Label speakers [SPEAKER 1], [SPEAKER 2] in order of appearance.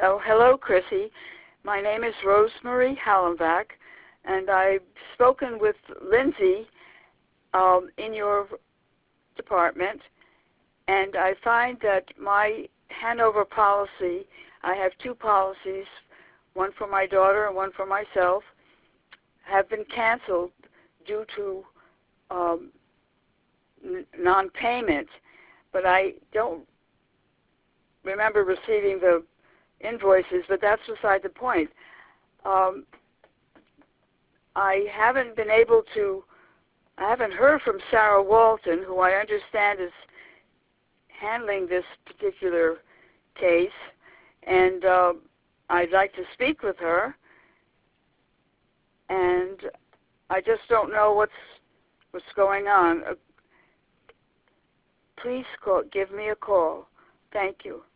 [SPEAKER 1] Oh, hello, Chrissy. My name is Rosemary Hallenbach, and I've spoken with Lindsay in your department, and I find that my Hanover policy, I have two policies, one for my daughter and one for myself, have been canceled due to non-payment, but I don't remember receiving the invoices, but that's beside the point. I haven't heard from Sarah Walton, who I understand is handling this particular case, and I'd like to speak with her, and I just don't know what's going on. Please give me a call. Thank you.